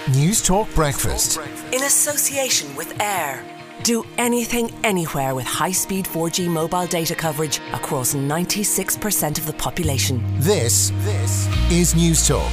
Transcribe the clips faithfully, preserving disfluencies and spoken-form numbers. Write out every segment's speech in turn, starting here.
News Talk Breakfast. In association with Air. Do anything, anywhere with high-speed four G mobile data coverage across ninety-six percent of the population. This, this is News Talk.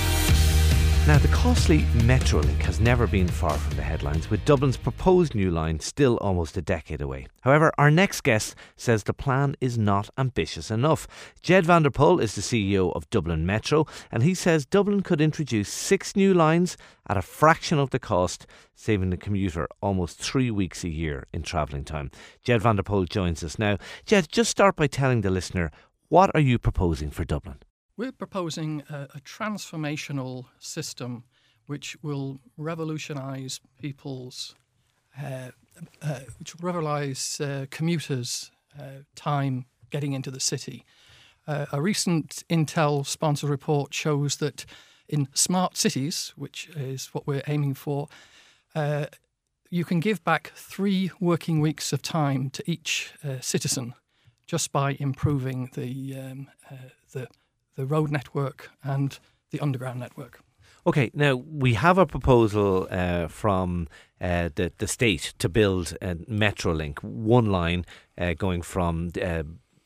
Now, the costly Metrolink has never been far from the headlines, with Dublin's proposed new line still almost a decade away. However, our next guest says the plan is not ambitious enough. Jed van der Pol is the C E O of Dublin Metro, and he says Dublin could introduce six new lines at a fraction of the cost, saving the commuter almost three weeks a year in travelling time. Jed van der Pol joins us now. Jed, just start by telling the listener, what are you proposing for Dublin? We're proposing a, a transformational system which will revolutionise people's, uh, uh, which will revolutionise uh, commuters' uh, time getting into the city. Uh, a recent Intel-sponsored report shows that in smart cities, which is what we're aiming for, uh, you can give back three working weeks of time to each uh, citizen just by improving the um, uh, the the road network and the underground network. OK, now we have a proposal uh, from uh, the, the state to build a Metrolink, one line uh, going from uh,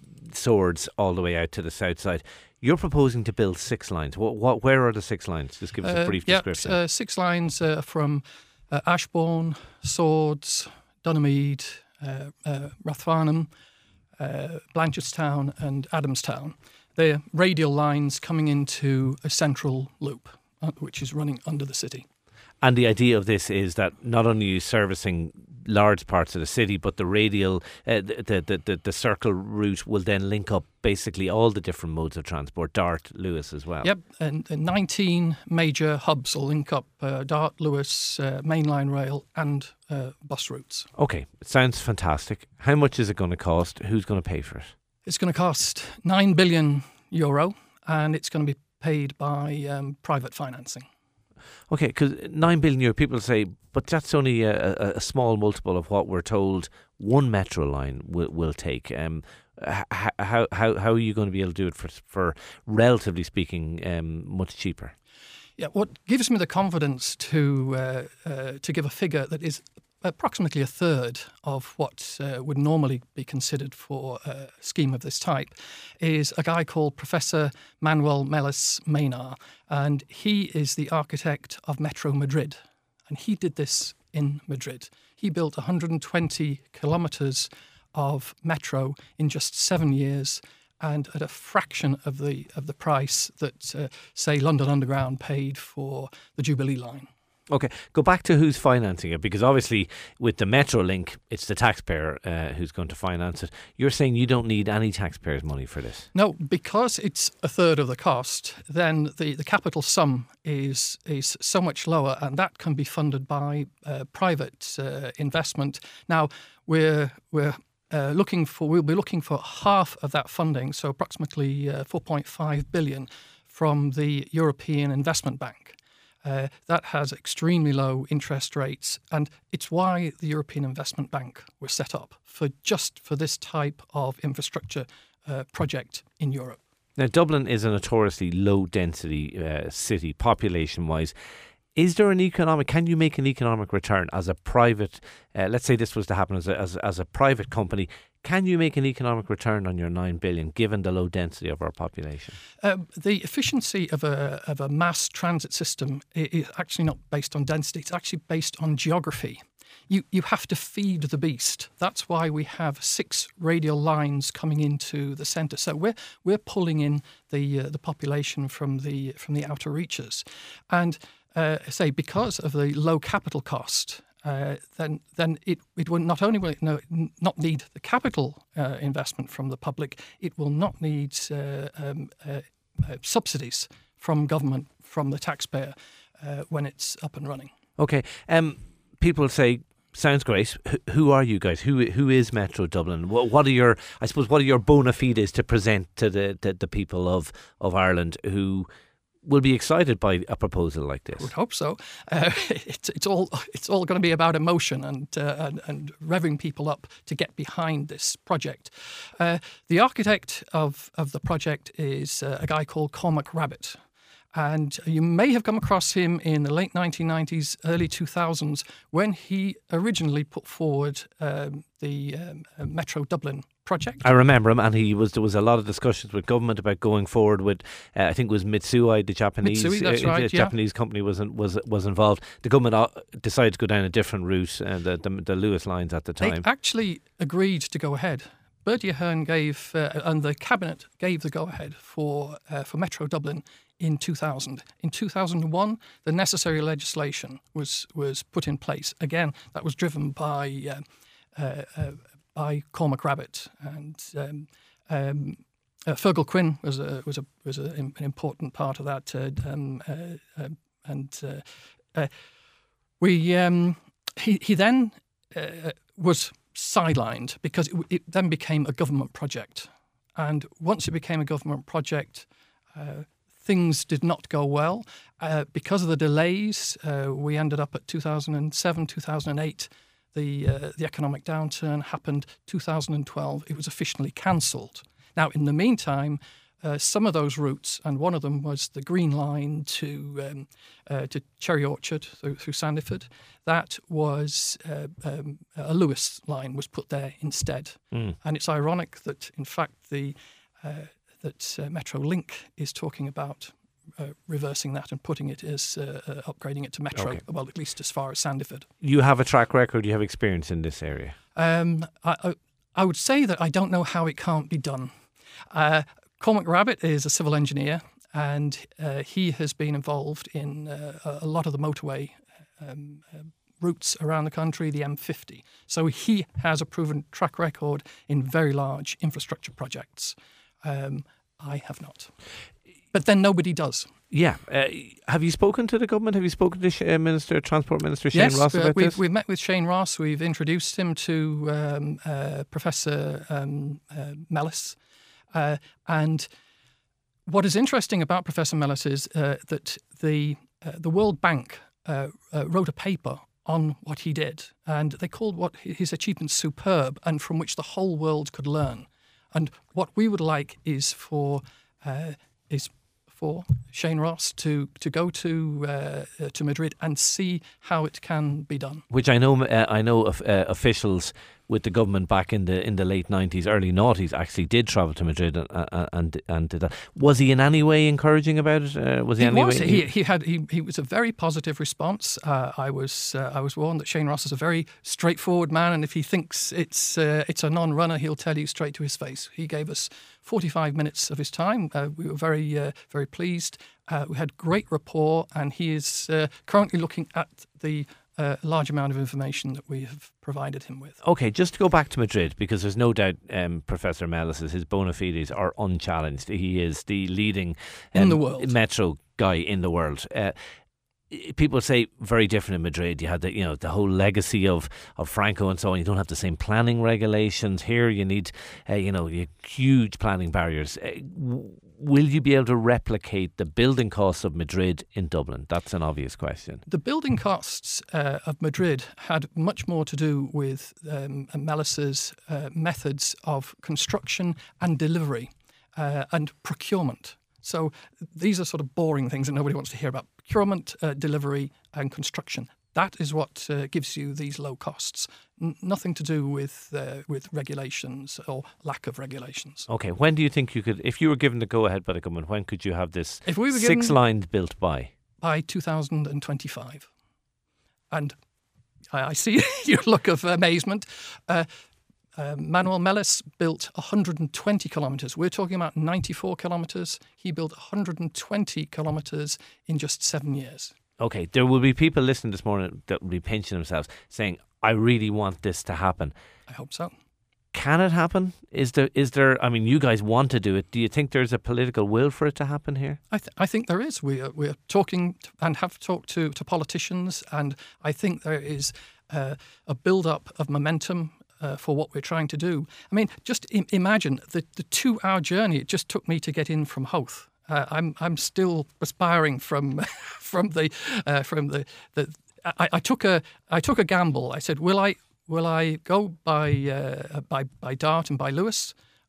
Swords all the way out to the south side. You're proposing to build six lines. What, what, where are the six lines? Just give us a brief uh, yeah, description. Uh, six lines uh, from uh, Ashbourne, Swords, Donaghmede, uh, uh, Rathfarnham, uh, Blanchardstown and Adamstown. They're radial lines coming into a central loop, uh, which is running under the city. And the idea of this is that not only are you servicing large parts of the city, but the radial, uh, the, the, the, the circle route will then link up basically all the different modes of transport, Dart, Lewis as well. Yep, and, and nineteen major hubs will link up uh, Dart, Lewis, uh, mainline rail and uh, bus routes. OK, it sounds fantastic. How much is it going to cost? Who's going to pay for it? It's going to cost nine billion euro and it's going to be paid by um, private financing. OK, because nine billion euro, people say, but that's only a, a, a small multiple of what we're told one metro line will, will take. Um, how, how, how, how are you going to be able to do it for, for relatively speaking, um, much cheaper? Yeah, what gives me the confidence to uh, uh, to give a figure that is approximately a third of what uh, would normally be considered for a scheme of this type is a guy called Professor Manuel Melis Maynard, and he is the architect of Metro Madrid, and he did this in Madrid. He built one hundred twenty kilometres of metro in just seven years and at a fraction of the of the price that, uh, say, London Underground paid for the Jubilee line. OK, go back to who's financing it, because obviously with the Metrolink, it's the taxpayer uh, who's going to finance it. You're saying you don't need any taxpayers' money for this? No, because it's a third of the cost, then the, the capital sum is is so much lower, and that can be funded by uh, private uh, investment. Now, we're we're uh, looking for we'll be looking for half of that funding, so approximately uh, four point five billion from the European Investment Bank. Uh, that has extremely low interest rates, and it's why the European Investment Bank was set up, for just for this type of infrastructure uh, project in Europe. Now, Dublin is a notoriously low-density uh, city, population-wise. Is there an economic, can you make an economic return as a private, uh, let's say this was to happen as a, as, as a private company, can you make an economic return on your nine billion given the low density of our population? Um, the efficiency of a of a mass transit system is actually not based on density. It's actually based on geography. You you have to feed the beast. That's why we have six radial lines coming into the centre. So we're we're pulling in the uh, the population from the from the outer reaches, and uh, say because of the low capital cost. Uh, then, then it it will not only will it no, not need the capital uh, investment from the public, it will not need uh, um, uh, uh, subsidies from government, from the taxpayer, uh, when it's up and running. Okay, um, people say, sounds great. H- who are you guys? Who who is Metro Dublin? What, what are your, I suppose, what are your bona fides to present to the the, the people of of Ireland who will be excited by a proposal like this? I would hope so. Uh, it's, it's all it's all going to be about emotion and, uh, and and revving people up to get behind this project. Uh, the architect of, of the project is uh, a guy called Cormac Rabbit, And you may have come across him in the late nineteen nineties, early two thousands, when he originally put forward um, the um, uh, Metro Dublin project. I remember him, and he was there was a lot of discussions with government about going forward with. Uh, I think it was Mitsui, the Japanese Mitsui, that's uh, right, the yeah. Japanese company was was was involved. The government uh, decided to go down a different route, uh, the, the the Lewis lines at the time. They actually agreed to go ahead. Bertie Ahern gave, uh, and the cabinet gave the go-ahead for uh, for Metro Dublin in two thousand. In two thousand one, the necessary legislation was was put in place. Again, that was driven by uh, uh, uh, by Cormac Rabbit, and um, um, uh, Fergal Quinn was a was a was a, an important part of that. Uh, um, uh, uh, and uh, uh, we um, he he then uh, was sidelined because it, it then became a government project, and once it became a government project. Uh, Things did not go well. Uh, because of the delays, uh, we ended up at two thousand seven, two thousand eight. The, uh, the economic downturn happened two thousand twelve. It was officially cancelled. Now, in the meantime, uh, some of those routes, and one of them was the Green Line to um, uh, to Cherry Orchard through, through Sandyford, that was uh, um, a Lewis line was put there instead. Mm. And it's ironic that, in fact, the uh, that uh, Metrolink is talking about uh, reversing that and putting it as uh, uh, upgrading it to Metro, okay. well, at least as far as Sandyford. You have a track record, you have experience in this area. Um, I, I, I would say that I don't know how it can't be done. Uh, Cormac Rabbit is a civil engineer, and uh, he has been involved in uh, a lot of the motorway um, uh, routes around the country, the M fifty. So he has a proven track record in very large infrastructure projects. Um, I have not. But then nobody does. Yeah. Uh, have you spoken to the government? Have you spoken to uh, Minister, Transport Minister Shane yes, Ross about uh, we've, this? we've met with Shane Ross. We've introduced him to um, uh, Professor um, uh, Mellis. Uh, and what is interesting about Professor Mellis is uh, that the, uh, the World Bank uh, uh, wrote a paper on what he did. And they called what his achievements superb, and from which the whole world could learn. And what we would like is for uh, is for Shane Ross to to go to uh, to Madrid and see how it can be done. Which I know uh, I know of, uh, officials with the government back in the in the late nineties, early noughties actually did travel to Madrid and and and, and did that. Was he in any way encouraging about it? Uh, was he? He any was. way, he he had he, he was a very positive response. Uh, I was uh, I was warned that Shane Ross is a very straightforward man, and if he thinks it's uh, it's a non-runner, he'll tell you straight to his face. He gave us forty-five minutes of his time. Uh, we were very uh, very pleased. Uh, we had great rapport, and he is uh, currently looking at the uh, large amount of information that we have provided him with. Okay, just to go back to Madrid, because there's no doubt um, Professor Mellis's, his bona fides are unchallenged. He is the leading um, in the world metro guy in the world. Uh, people say very different in Madrid. You had the, you know, the whole legacy of, of Franco and so on. You don't have the same planning regulations here. You need, uh, you know, you huge planning barriers. Uh, w- will you be able to replicate the building costs of Madrid in Dublin? That's an obvious question. The building costs uh, of Madrid had much more to do with um, Mellis's uh, methods of construction and delivery uh, and procurement. So these are sort of boring things that nobody wants to hear about. Procurement, uh, delivery and construction. That is what uh, gives you these low costs. N- nothing to do with uh, with regulations or lack of regulations. Okay, when do you think you could, if you were given the go-ahead by the government, when could you have this if we were six lines built by? By two thousand twenty-five. And I, I see your look of amazement. Uh, Uh, Manuel Mellis built one hundred twenty kilometres. We're talking about ninety-four kilometres. He built one hundred twenty kilometres in just seven years. Okay, there will be people listening this morning that will be pinching themselves saying, I really want this to happen. I hope so. Can it happen? Is there, is there, I mean, you guys want to do it. Do you think there's a political will for it to happen here? I, th- I think there is. We are, we're talking to, and have talked to, to politicians, and I think there is uh, a build-up of momentum Uh, for what we're trying to do. I mean, just im- imagine the, the two-hour journey it just took me to get in from Howth. Uh, I'm I'm still perspiring from from the uh, from the the. I, I took a I took a gamble. I said, will I will I go by uh, by by Dart and by Lewis,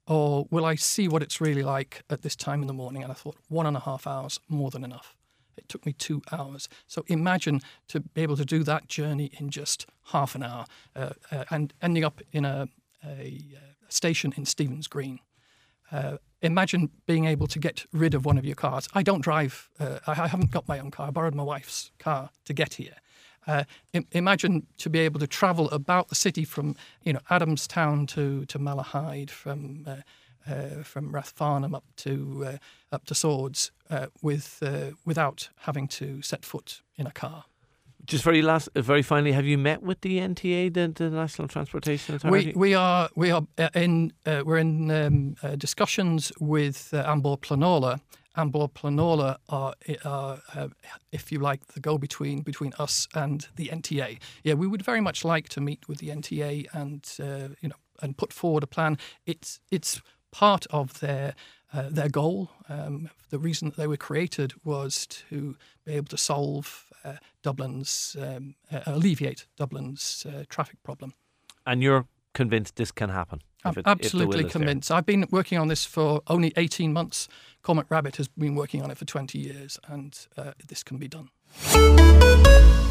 or will I see what it's really like at this time in the morning? And I thought, one and a half hours, more than enough. It took me two hours. So imagine to be able to do that journey in just half an hour uh, uh, and ending up in a, a, a station in Stephen's Green. Uh, imagine being able to get rid of one of your cars. I don't drive. Uh, I haven't got my own car. I borrowed my wife's car to get here. Uh, im- imagine to be able to travel about the city from, you know, Adamstown to to Malahide, from uh, uh, from Rathfarnham up to uh, up to Swords, uh, with uh, without having to set foot in a car. Just very last, uh, very finally, have you met with the N T A, the, the National Transportation Authority? We we are we are in uh, we're in um, uh, discussions with uh, Ambor Planola. Ambor Planola are, are uh, if you like, the go-between between us and the N T A. Yeah, we would very much like to meet with the N T A and uh, you know and put forward a plan. It's it's part of their uh, their goal. Um, the reason that they were created was to be able to solve uh, Dublin's um, uh, alleviate Dublin's uh, traffic problem. And you're convinced this can happen? I'm if it, absolutely if the will is convinced. I've been working on this for only eighteen months. Cormac Rabbit has been working on it for twenty years, and uh, this can be done.